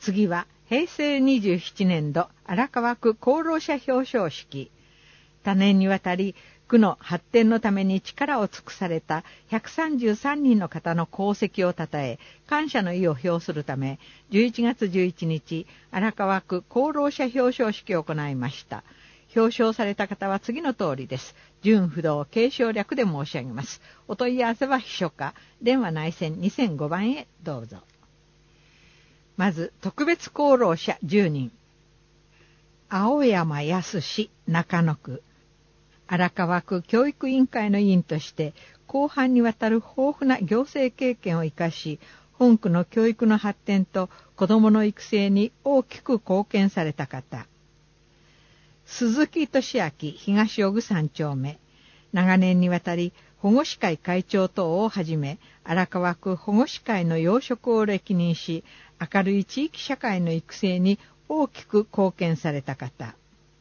次は平成27年度荒川区功労者表彰式。多年にわたり区の発展のために力を尽くされた133人の方の功績をたたえ、感謝の意を表するため、11月11日、荒川区功労者表彰式を行いました。表彰された方は次の通りです。順不動継承略で申し上げます。お問い合わせは秘書課、電話内線2005番へどうぞ。まず、特別功労者10人。青山康中野区。荒川区教育委員会の委員として、広範にわたる豊富な行政経験を生かし、本区の教育の発展と子どもの育成に大きく貢献された方。鈴木俊明東尾久3丁目。長年にわたり保護司会会長等をはじめ、荒川区保護司会の要職を歴任し、明るい地域社会の育成に大きく貢献された方。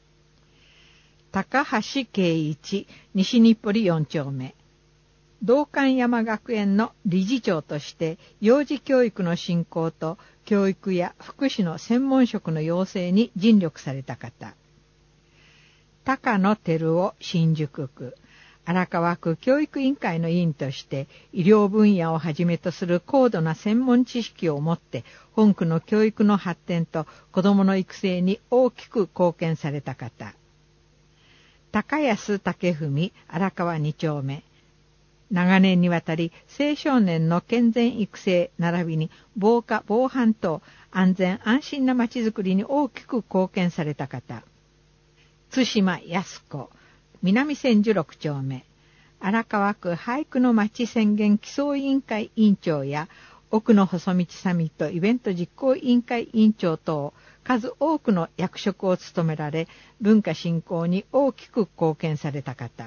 高橋圭一西日暮里4丁目。道館山学園の理事長として幼児教育の振興と教育や福祉の専門職の養成に尽力された方。高野照夫新宿区。荒川区教育委員会の委員として医療分野をはじめとする高度な専門知識を持って本区の教育の発展と子どもの育成に大きく貢献された方。高安武文荒川2丁目。長年にわたり青少年の健全育成並びに防火防犯等安全安心なまちづくりに大きく貢献された方。津島康子南千住6丁目。荒川区俳句の町宣言基礎委員会委員長や奥の細道サミットイベント実行委員会委員長等数多くの役職を務められ、文化振興に大きく貢献された方。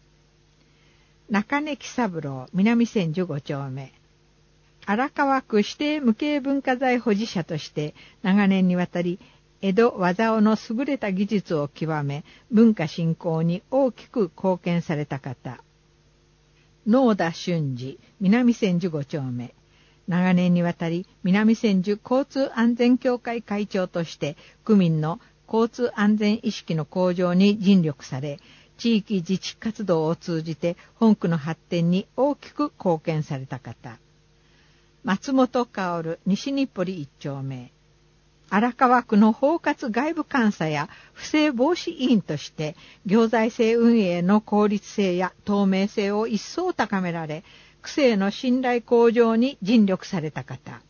中根喜三郎南千住5丁目。荒川区指定無形文化財保持者として長年にわたり江戸和竿の優れた技術を極め、文化振興に大きく貢献された方。能田俊二南千住5丁目。長年にわたり南千住交通安全協会会長として区民の交通安全意識の向上に尽力され、地域自治活動を通じて本区の発展に大きく貢献された方。松本薫西日暮里1丁目。荒川区の包括外部監査や不正防止委員として行財政運営の効率性や透明性を一層高められ、区政の信頼向上に尽力された方。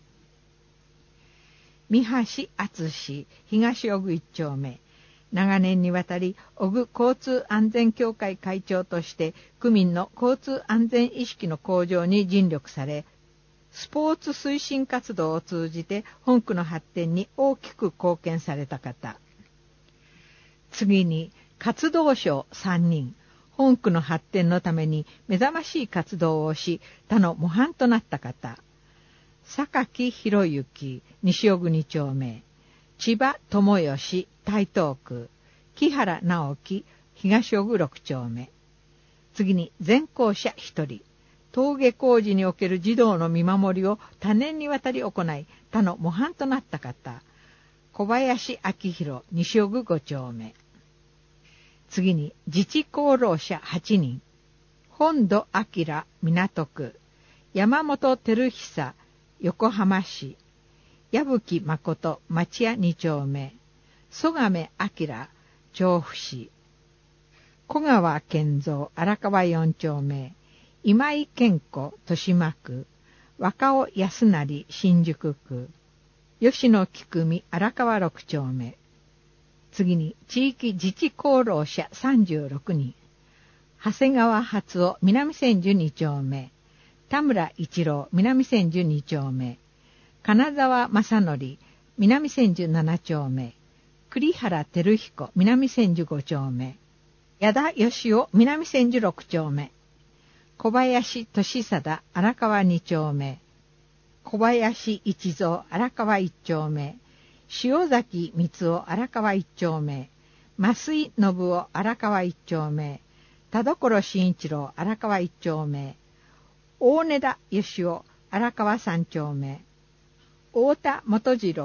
三橋敦東尾久1丁目。長年にわたり尾久交通安全協会会長として区民の交通安全意識の向上に尽力され、スポーツ推進活動を通じて本区の発展に大きく貢献された方。次に活動賞3人。本区の発展のために目覚ましい活動をし、他の模範となった方。榊博之西尾国丁目。千葉智義台東区。木原直樹東尾久6丁目。次に全校舎1人。登下校時における児童の見守りを多年にわたり行い、他の模範となった方。小林明弘西尾久5丁目。次に自治功労者8人。本土明港区。山本照久横浜市。矢吹誠町屋2丁目。曽我明調布市。小川健三荒川4丁目。今井健子豊島区。若尾康成新宿区。吉野菊美荒川6丁目。次に地域自治功労者36人。長谷川初夫南千住2丁目。田村一郎南千住2丁目。金沢正則南千住7丁目。栗原照彦南千住5丁目。矢田義夫南千住6丁目。小林俊貞荒川2丁目。小林一蔵荒川1丁目。塩崎光夫荒川1丁目。増井信夫荒川1丁目。田所慎一郎荒川1丁目。大根田義夫荒川3丁目。太田元次郎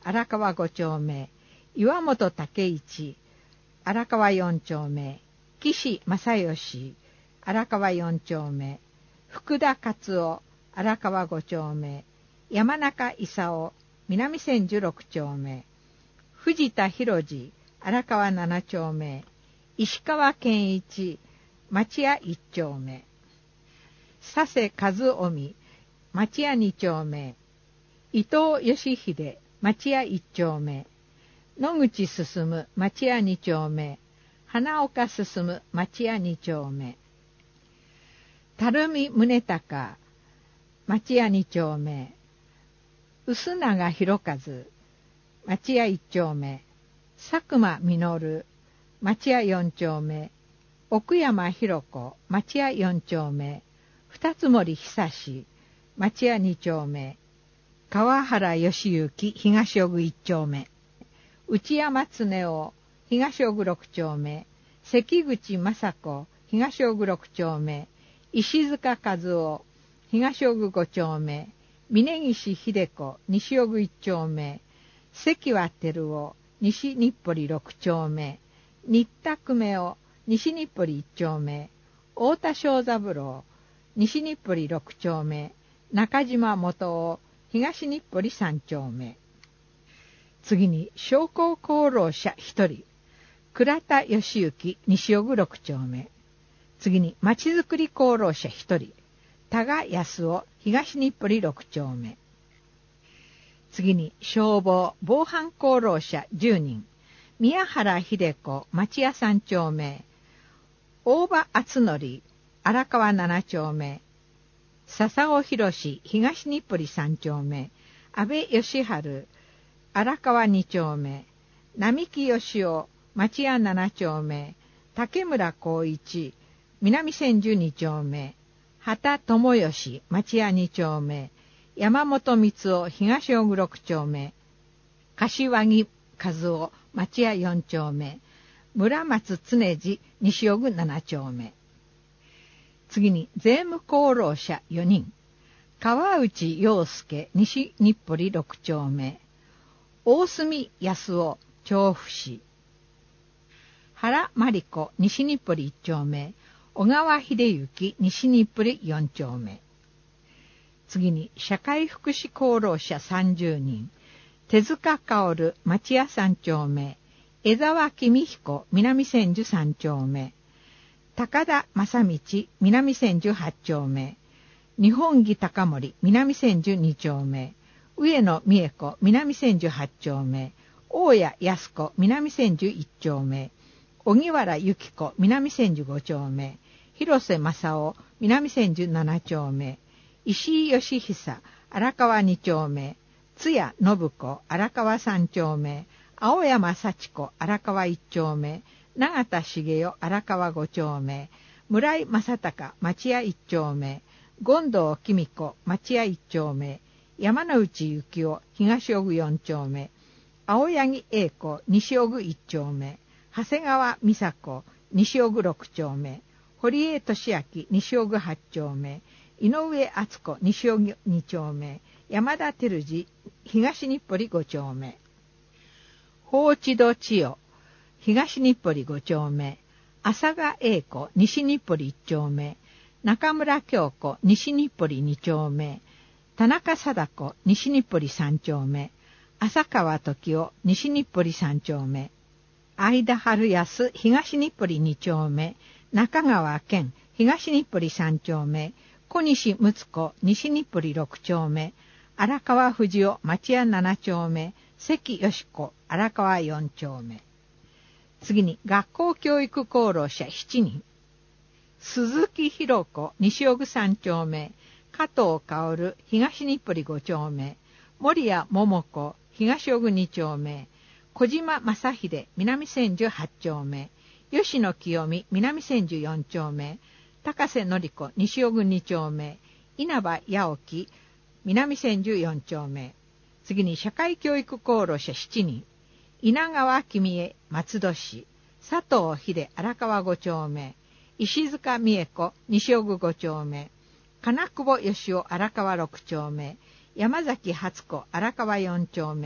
荒川5丁目、岩本武一、荒川4丁目、岸正義、荒川4丁目、福田勝夫、荒川5丁目、山中勲、南千住6丁目、藤田博次、荒川7丁目、石川健一、町屋1丁目、佐世和臣、町屋2丁目、伊藤義秀、町屋1丁目、野口進、町屋2丁目、花岡進、町屋2丁目、垂水宗隆、町屋2丁目、臼永博和、町屋1丁目、佐久間実、町屋4丁目、奥山博子、町屋4丁目、二つ森久志、町屋2丁目、川原義行、東尾1丁目、内山恒夫、東尾6丁目、関口雅子、東尾6丁目、石塚和夫、東尾5丁目、峯岸秀子、西尾1丁目、関和照夫、西日暮里6丁目、新田久米夫、西日暮里1丁目、太田正三郎、西日暮里6丁目、中島元夫、東日暮里3丁目。次に商工功労者1人、倉田義行、西尾6丁目。次にまちづくり功労者1人、多賀康夫、東日暮里6丁目。次に消防・防犯功労者10人、宮原秀子、町屋3丁目、大場敦則、荒川7丁目、笹尾博士、東日暮里3丁目、安倍義治、荒川2丁目、並木義夫、町屋7丁目、竹村光一、南千住2丁目、畑智義、町屋2丁目、山本光夫、東小6丁目、柏木和夫、町屋4丁目、村松常次、西尾7丁目。次に税務功労者4人、川内洋介、西日暮里6丁目、大隅康夫、調布市、原真理子、西日暮里1丁目、小川秀幸、西日暮里4丁目。次に社会福祉功労者30人、手塚薫、町屋3丁目、江沢公彦、南千住3丁目、高田正道、南千住8丁目、日本木高森、南千住2丁目、上野美恵子、南千住8丁目、大谷康子、南千住1丁目、荻原由紀子、南千住5丁目、広瀬正夫、南千住7丁目、石井義久、荒川2丁目、津谷信子、荒川3丁目、青山幸子、荒川1丁目、永田茂代、荒川5丁目、村井正隆、町屋1丁目、権藤紀美子、町屋1丁目、山内幸夫、東尾4丁目、青柳英子、西尾1丁目、長谷川美佐子、西尾6丁目、堀江俊明、西尾8丁目、井上敦子、西尾2丁目、山田照次、東日暮里5丁目、法地戸千代、東日暮里5丁目、浅賀英子、西日暮里1丁目、中村京子、西日暮里2丁目、田中貞子、西日暮里3丁目、浅川時夫、西日暮里3丁目、相田春康、東日暮里2丁目、中川健、東日暮里3丁目、小西睦子、西日暮里6丁目、荒川藤夫、町屋7丁目、関よし子、荒川4丁目。次に学校教育功労者7人、鈴木博子、西尾3丁目、加藤薫、東日暮里5丁目、森谷桃子、東尾2丁目、小島正秀、南千住8丁目、吉野清美、南千住4丁目、高瀬典子、西尾2丁目、稲葉八起、南千住4丁目。次に社会教育功労者7人、稲川君江、松戸市、佐藤秀、荒川5丁目、石塚美恵子、西尾5丁目、金久保義夫、荒川6丁目、山崎初子、荒川4丁目、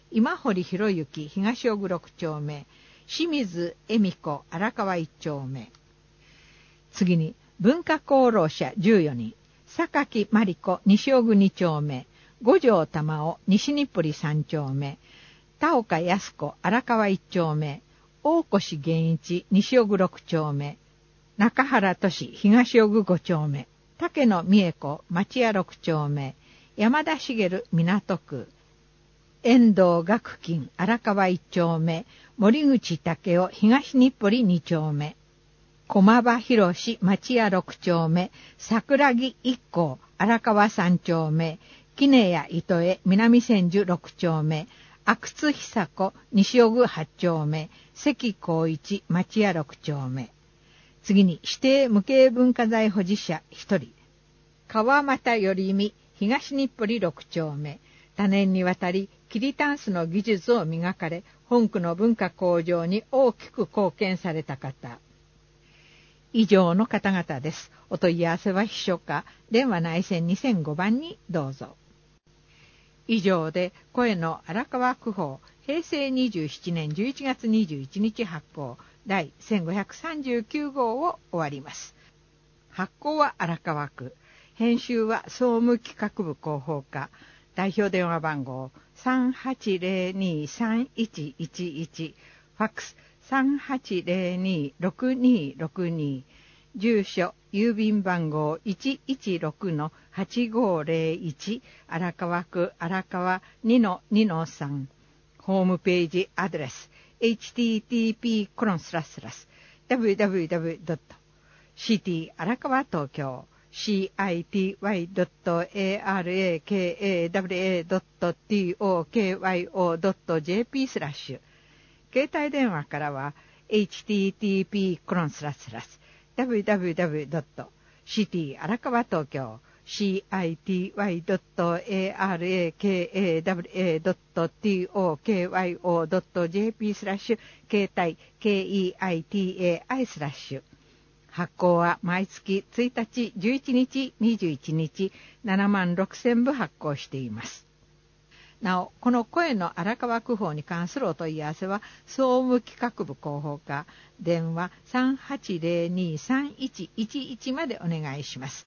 今堀博之東小黒6丁目、清水恵美子荒川1丁目。次に文化功労者14人、榊真理子西小黒2丁目、五条玉緒西日暮里3丁目、田岡靖子荒川1丁目、大越源一西小黒6丁目、中原俊東小黒5丁目、竹野美恵子町屋6丁目、山田茂港区、遠藤学金荒川1丁目、森口武雄東日暮里2丁目、駒場博町屋6丁目、桜木一行荒川3丁目、杵谷糸江南千住6丁目、阿久津久子西小黒8丁目、関光一町屋6丁目。次に指定無形文化財保持者1人、川又頼美東日暮里6丁目。多年にわたり桐たんすの技術を磨かれ、本区の文化向上に大きく貢献された方。以上の方々です。お問い合わせは秘書課電話内線2005番にどうぞ。以上で声の荒川区報平成27年11月21日発行第1539号を終わります。発行は荒川区、編集は総務企画部広報課、代表電話番号 3802-3111、ファックス 3802-6262、住所郵便番号 116-8501、荒川区荒川 2-2-3、ホームページアドレス http://www.city 荒川東京city.arakawa.tokyo.jp スラッシュ、携帯電話からは http://www.city 荒川東京 city.arakawa.tokyo.jp スラッシュ携帯 KEITAI スラッシュ。発行は毎月1日、11日、21日、76,000部発行しています。なお、この声の荒川区報に関するお問い合わせは、総務企画部広報課、電話 3802-3111 までお願いします。